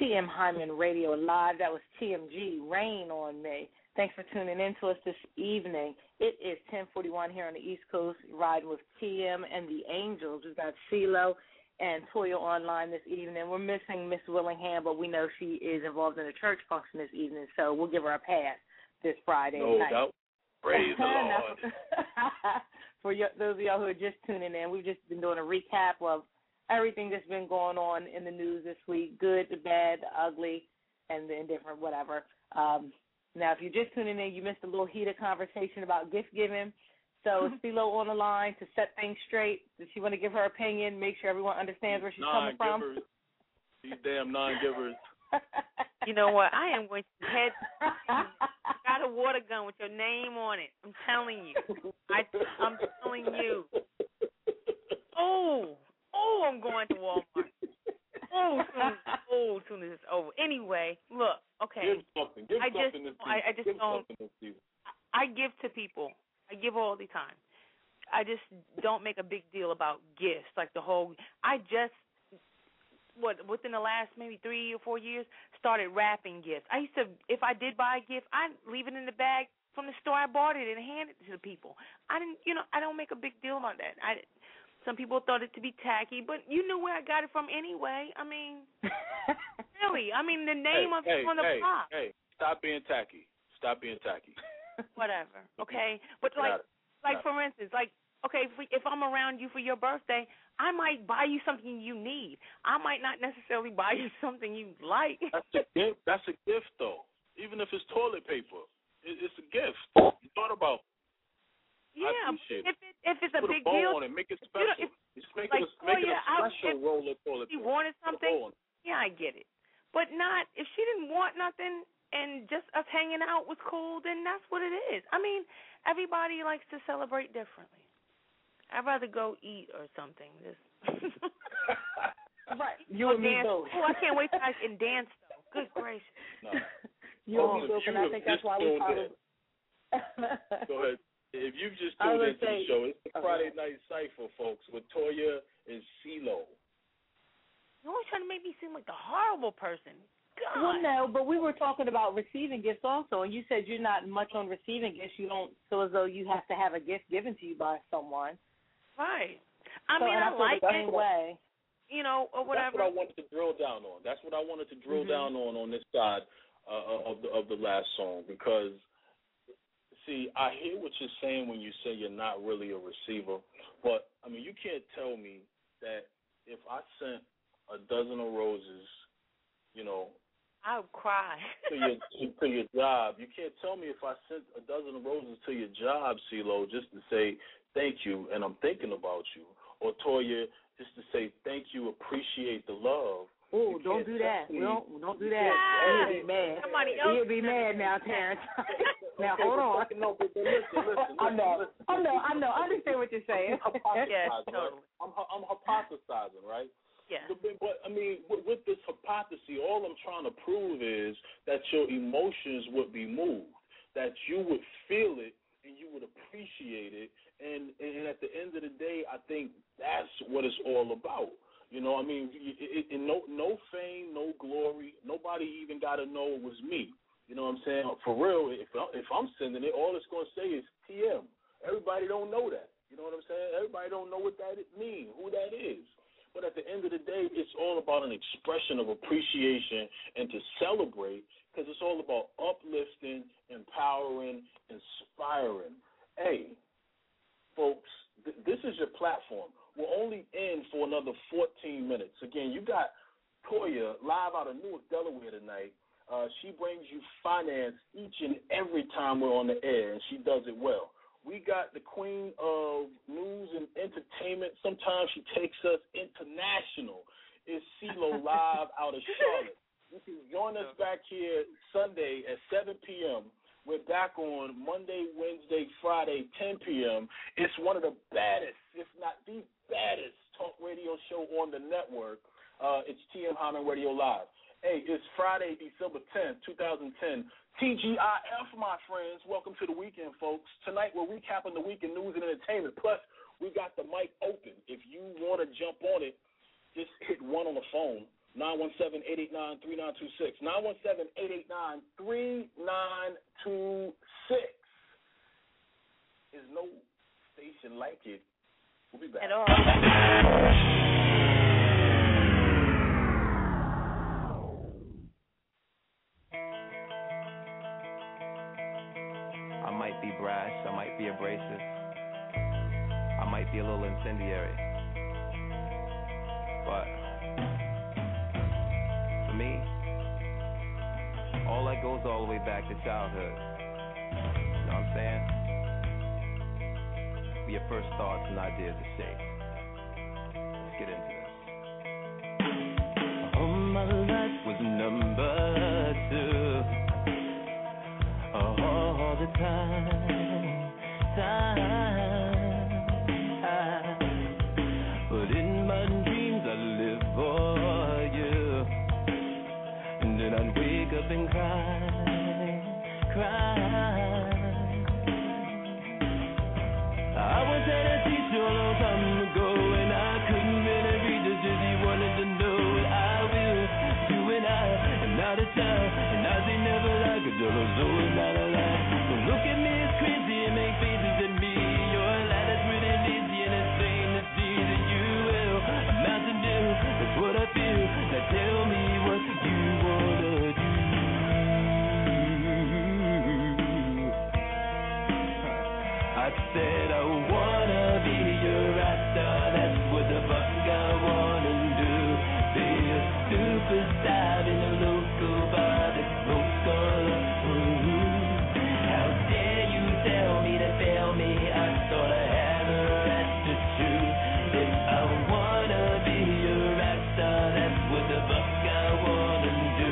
T M Hyman Radio Live. That was T M G, Rain on Me. Thanks for tuning in to us this evening. It is ten forty-one here on the East Coast, riding with T M and the Angels. We've got CeeLo and Toya online this evening. We're missing Miss Willingham, but we know she is involved in a church function this evening, so we'll give her a pass this Friday no night. doubt. Praise the Lord. For y- those of y'all who are just tuning in, we've just been doing a recap of everything that's been going on in the news this week, good, the bad, the ugly, and the indifferent, whatever. Um, now, if you're just tuning in, you missed a little heated conversation about gift giving. So CeeLo on the line to set things straight. Does she want to give her opinion, make sure everyone understands where she's coming from? These damn non-givers. You know what? I am going to head. Got a water gun with your name on it. I'm telling you. I, I'm telling you. Oh, oh, I'm going to Walmart. Oh, soon, oh, soon as it's over. Anyway, look, okay. Give something. Give I something just, this I, I just give don't. This I give to people. I give all the time. I just don't make a big deal about gifts, like the whole. I just. What, within the last maybe three or four years, started wrapping gifts. I used to, if I did buy a gift, I'd leave it in the bag from the store I bought it and hand it to the people. I didn't, you know, I don't make a big deal about that. I, some people thought it to be tacky, but you knew where I got it from anyway. I mean, really. I mean, the name hey, of it hey, on the hey, box. Hey, stop being tacky. Stop being tacky. Whatever, okay? But like, like for instance, like, okay, if, we, if I'm around you for your birthday, I might buy you something you need. I might not necessarily buy you something you like. That's a gift. That's a gift, though. Even if it's toilet paper, it, it's a gift. You thought about. Yeah, if it, if it's a Put big a bow deal, on it. Make it you special. know, if, Just make like, it a, make oh, it yeah, a special I, roll of toilet paper. If she paper. wanted something, yeah, I get it. But not if she didn't want nothing and just us hanging out was cool. Then that's what it is. I mean, everybody likes to celebrate differently. I'd rather go eat or something. Just right. You or and me dance. both. Oh, I can't wait till I can dance, though. Good gracious. No. You oh, and me both, and I think that's why we probably... Go ahead. If you've just I tuned was into say, the show, it's the okay. Friday Night Cypher, folks, with Toya and CeeLo. You're always trying to make me seem like the horrible person. God. Well, no, but we were talking about receiving gifts also, and you said you're not much on receiving gifts. You don't feel as though you have to have a gift given to you by someone. Right. I so, mean, I, I like the it. same way. You know, or whatever. That's what I wanted to drill down on. That's what I wanted to drill mm-hmm. down on on this side uh, of the of the last song because, see, I hear what you're saying when you say you're not really a receiver, but, I mean, you can't tell me that if I sent a dozen of roses, you know, I would cry. to your to, to your job. You can't tell me if I sent a dozen of roses to your job, CeeLo, just to say thank you and I'm thinking about you, or Toya, just to say thank you, appreciate the love. Oh, don't do that. Me. Don't don't do that. Yeah. He'll be mad. Somebody else He'll be mad now, Terrence. Now okay, hold on. No, but listen, listen, listen. I know. Listen. I know. I know. I understand what you're saying. Yes, right? totally. I'm I'm hypothesizing, right? Yeah. But, but I mean, with, with this hypocrisy, all I'm trying to prove is that your emotions would be moved, that you would feel it and you would appreciate it, and and at the end of the day, I think that's what it's all about. You know, I mean, it, it, no no fame, no glory. Nobody even got to know it was me. You know what I'm saying? For real, if if I'm sending it, all it's going to say is T M. Everybody don't know that. You know what I'm saying? Everybody don't know what that means, who that is. But at the end of the day, it's all about an expression of appreciation and to celebrate because it's all about uplifting, empowering, inspiring. Hey, folks, th- this is your platform. We're only in for another fourteen minutes. Again, you got Toya live out of Newark, Delaware tonight. Uh, she brings you finance each and every time we're on the air, and she does it well. We got the queen of news and entertainment. Sometimes she takes us international. It's CeeLo live out of Charlotte. You can join us back here Sunday at seven p.m. We're back on Monday, Wednesday, Friday, ten p.m. It's one of the baddest, if not the baddest, talk radio show on the network. Uh, it's T M Hyman Radio Live. Hey, it's Friday, December tenth, twenty ten. T G I F, my friends. Welcome to the weekend, folks. Tonight we're recapping the week in news and entertainment. Plus, we got the mic open. If you want to jump on it, just hit one on the phone. nine one seven, eight eight nine, three nine two six. nine one seven, eight eight nine, three nine two six. There's no station like it. We'll be back. At all. I might be brash, I might be abrasive, I might be a little incendiary, but for me, all that goes all the way back to childhood. You know what I'm saying? Your first thoughts and ideas are safe. Let's get into this. All my life was number two. All the time, time. But in my dreams I live for you. And then I'd wake up and cry, cry. I was at a teacher a long time ago, and I couldn't really read the just he wanted to know what I will do, and I am not a child, and I say never like a dollar, so it's not a lie. Don't look at me as crazy and make faces at me. You're a lie that's really lazy, and it's plain to see that you will. I'm Mountain Dew, that's what I feel. Now tell me what you wanna do. I said I wanna be your actor, that's what the fuck I wanna do. Be a superstar in a local bar that's local. Mm-hmm. How dare you tell me to fail me? I thought I had a right to choose. If I wanna be your actor, that's what the fuck I wanna do.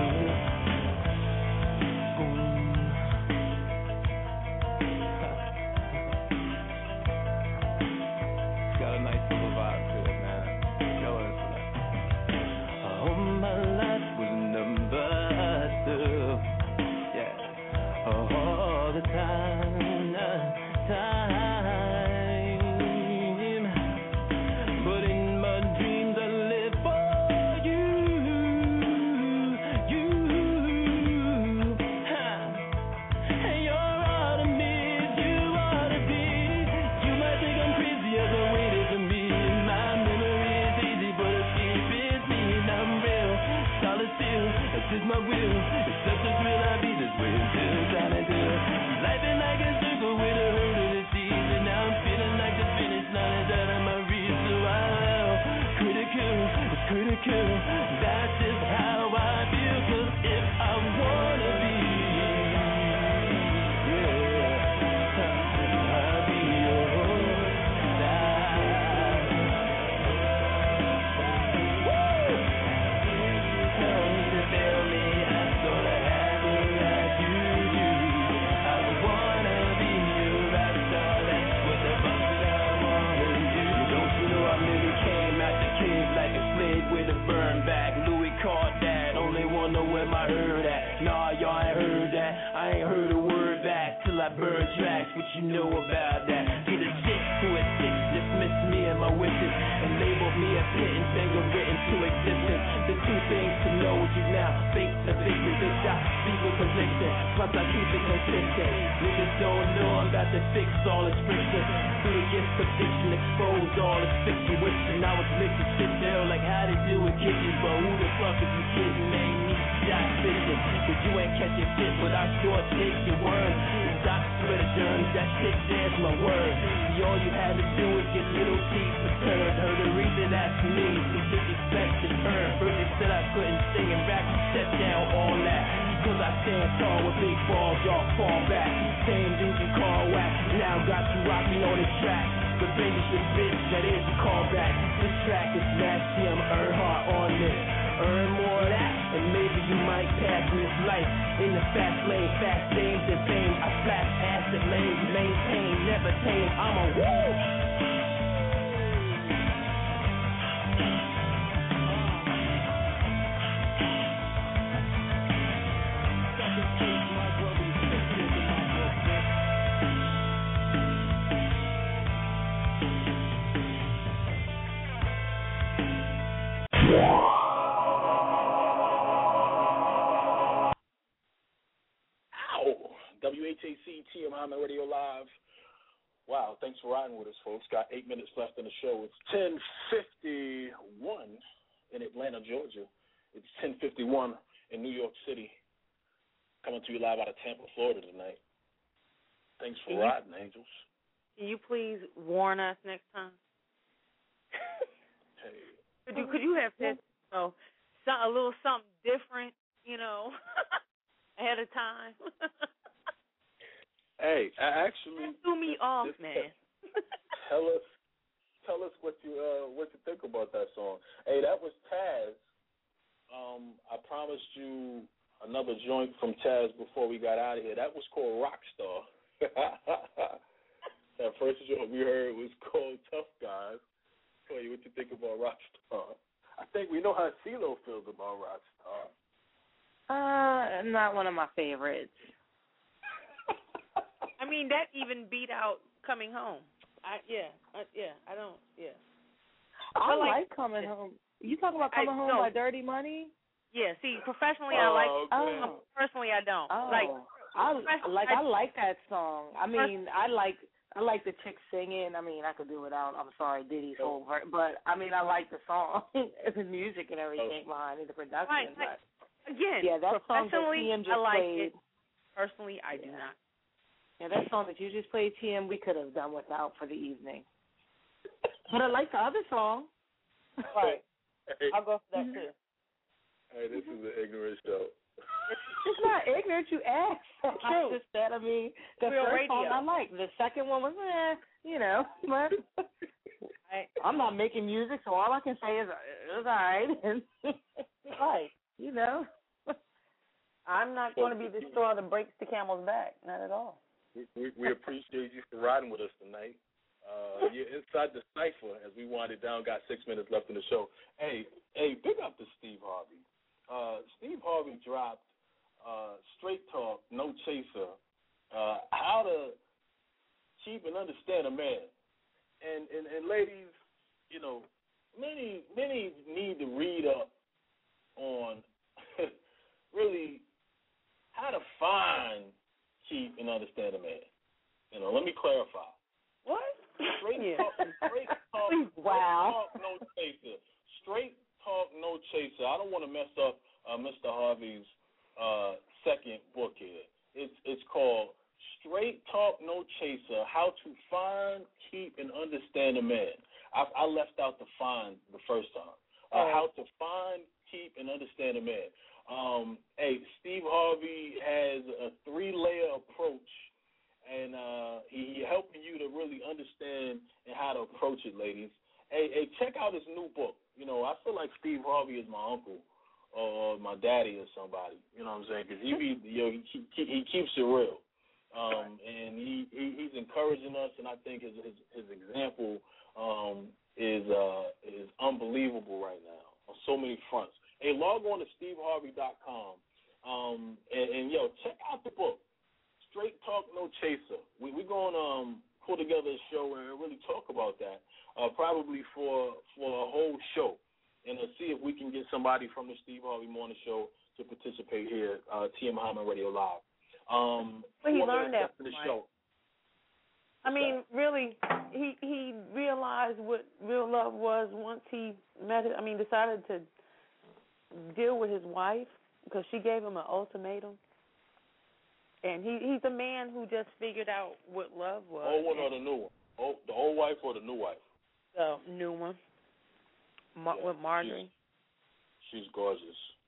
Got a nice little vibe to it, man. Y'all listen to that. All my life was number two. Yeah. All the time, time. But in my dreams I live for you, you. Ha. And you're all to me, you ought to be. You might think I'm crazy as I waited for me. My memory is easy, but escape is me, and I'm real. Solid steel, this is my will. It's such a thrill, I'll be this way until time until. Life is like a circle with a hurt of the season. Now I'm feeling like the finish line is out of my reach. So I'll critical, it's critical. That's just how I feel. 'Cause if I wanna be, yeah, I'll be your side. Woo! Tell me to tell me I thought I had the right to do. I wanna be your actor, that's what the fuck I wanna do. Don't you know I really came out the cave like a slave with a burn back. Louis caught that, only wanna know where my herd at. Nah, y'all ain't heard that. I ain't heard a word back till I burn tracks. What you know about that? Get a chick who at six dismissed me and my wishes and labeled me a pit and finger written to existence. The two things to know you now, fake to fake me, bitch. I speak with conviction, plus I keep it consistent. Niggas don't know I'm about to fix all its friction. Through the gift of fiction, expose all its fiction. Wishing I was mixing shit there like how to do with kitchens. But who the fuck is you kidding? Ain't me shot fiction. Cause you ain't catching shit, but I sure take your word. The doc swear to germs, that shit there's my word. See, all you had to do is get little teeth returned. Heard a reason that's me, some disrespect to earn. First they said I couldn't sing and rap, shut down all that. Cause I stand tall with big balls, y'all fall back. Same dudes you call whack, now got you rocking on the track. The baby's the bitch, that is the callback. This track is nasty, I'm Earnhardt on this. Earn more of that, and maybe you might pass this life in the fast lane, fast games and fame. I flash acid lanes, maintain, never tame. I'm a woo! W H A C T M Hyman Radio Live. Wow, thanks for riding with us, folks. Got eight minutes left in the show. It's ten fifty-one in Atlanta, Georgia. It's ten fifty-one in New York City. Coming to you live out of Tampa, Florida tonight. Thanks for Can riding, you, Angels. Can you please warn us next time? Hey. Could you, could you have said so, so, a little something different, you know, ahead of time? Hey, I actually that threw me off, man. tell us, tell us what you uh, what you think about that song. Hey, that was Taz. Um, I promised you another joint from Taz before we got out of here. That was called Rockstar. That first joint we heard was called Tough Guys. Tell you what you think about Rockstar. I think we know how CeeLo feels about Rockstar. Uh, not one of my favorites. I mean, that even beat out Coming Home. I yeah, uh, yeah. I don't yeah. I, I like, like Coming yeah. Home. You talking about Coming I, Home no. by Dirty Money? Yeah. See, professionally, oh, I like. Okay. Oh. Personally, I don't. Oh. Like, I like. I, I like that song. I mean, I like. I like the chick singing. I mean, I could do without. I'm sorry, Diddy's whole verse, but I mean, I like the song, the music and everything oh. behind it, the production. Right, but again, yeah, that song that T M just I like played. It. Personally, I do yeah. not. Yeah, that song that you just played, T M, we could have done without for the evening. But I like the other song. Right. Hey. I'll go for that too. Hey, this is an ignorant show. It's not ignorant, you asked. I just said, I mean, the Real first radio. song I liked. The second one was, eh, you know. But I, I'm not making music, so all I can say is, it was all right. Right. You know. I'm not going to be the straw that breaks the camel's back. Not at all. We, we, we appreciate you for riding with us tonight. Uh, you're inside the cipher as we wind it down. Got six minutes left in the show. Hey, hey, big up to Steve Harvey. Uh, Steve Harvey dropped uh, Straight Talk, No Chaser, uh, How to Keep and Understand a Man. And, and, and ladies, you know, many, many need to read up on really how to find, keep, and understand a man. You know, let me clarify. What? Straight yeah. talk, straight talk, wow. straight talk, no chaser. Straight talk, no chaser. I don't want to mess up uh, Mister Harvey's uh, second book here. It's it's called Straight Talk, No Chaser: How to Find, Keep, and Understand a Man. I, I left out the find the first time. Uh, oh. How to find, keep, and understand a man. Um, hey, Steve Harvey has a three-layer approach, and uh, he, he helping you to really understand and how to approach it, ladies. Hey, hey, check out his new book. You know, I feel like Steve Harvey is my uncle or my daddy or somebody. You know what I'm saying? Because he be, you know, he, he he keeps it real, um, and he, he he's encouraging us, and I think his his, his example um, is uh, is unbelievable right now on so many fronts. Hey, log on to steve harvey dot com, um, and, and, yo, check out the book, Straight Talk, No Chaser. We're we going to um, pull together a show and really talk about that, uh, probably for for a whole show, and uh, see if we can get somebody from the Steve Harvey Morning Show to participate here, uh, T M Hyman Radio Live. Um, well, he learned that from the show. I mean, really, he he realized what real love was once he met it. I mean, decided to deal with his wife because she gave him an ultimatum, and he he's a man who just figured out what love was. Old one or the new one? Oh, the old wife or the new wife? The new one. Mar- yeah, with Marjorie. She's, she's gorgeous.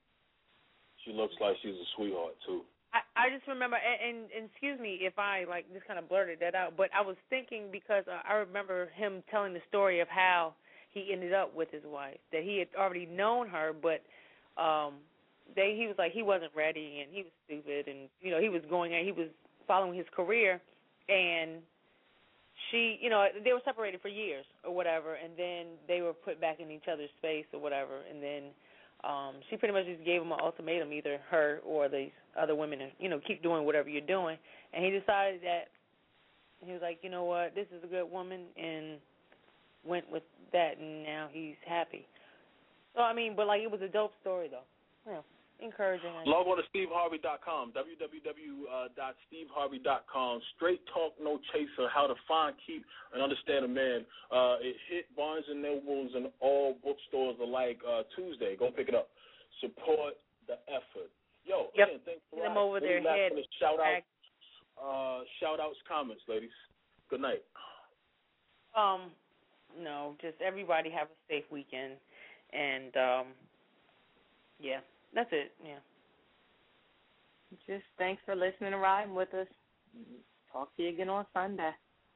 She looks like she's a sweetheart too. I, I just remember, and, and, and excuse me if I like just kind of blurted that out, but I was thinking because uh, I remember him telling the story of how he ended up with his wife, that he had already known her, but um, they he was like he wasn't ready and he was stupid, and you know he was going he was following his career, and she, you know, they were separated for years or whatever, and then they were put back in each other's space or whatever, and then. Um, she pretty much just gave him an ultimatum, either her or these other women, you know, keep doing whatever you're doing. And he decided that he was like, you know what, this is a good woman, and went with that, and now he's happy. So, I mean, but, like, it was a dope story, though. Yeah. encouraging. Log on to steve harvey dot com, w w w dot steve harvey dot com. Straight talk, no chaser, how to find, keep, and understand a man. Uh, it hit Barnes and Nobles and all bookstores alike uh, Tuesday. Go pick it up. Support the effort. Yo, yep. again, thanks for Get them over their head. Shout out, uh, shout outs, comments, ladies. Good night. Um, no, just everybody have a safe weekend, and um, yeah, that's it. Yeah. Just thanks for listening and riding with us. Talk to you again on Sunday.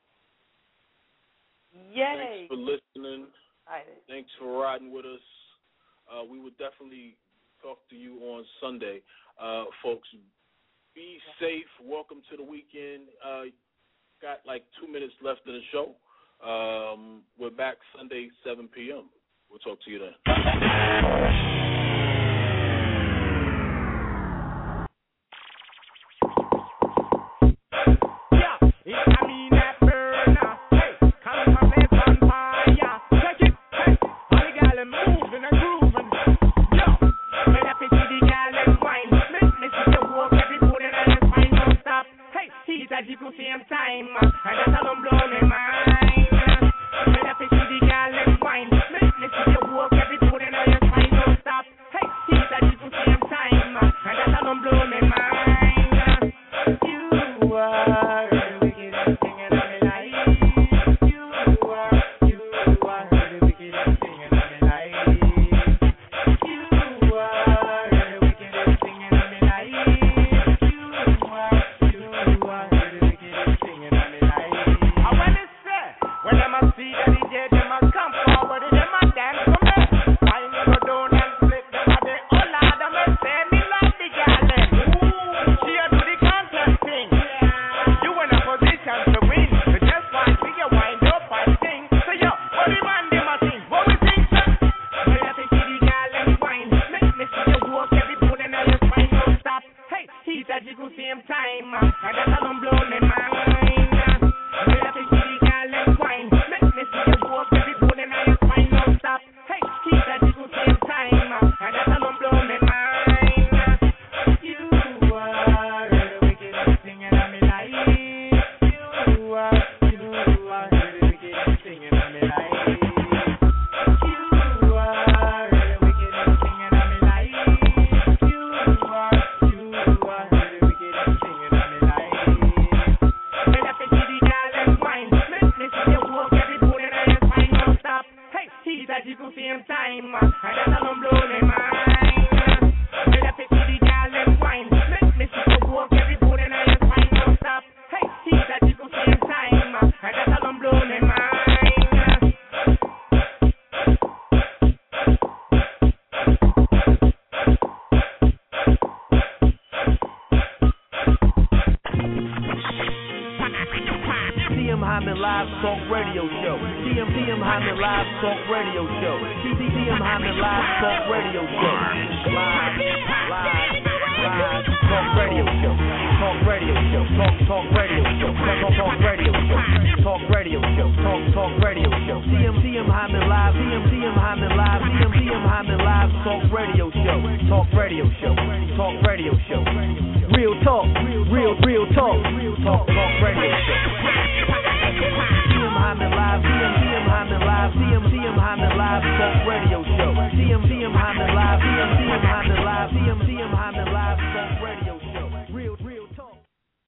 Yay! Thanks for listening. Right. Thanks for riding with us. Uh, we would definitely talk to you on Sunday. Uh, folks, be safe. Welcome to the weekend. Uh, got like two minutes left in the show. Um, we're back Sunday, seven p.m. We'll talk to you then. Talk radio show. Real talk, real, real talk. Talk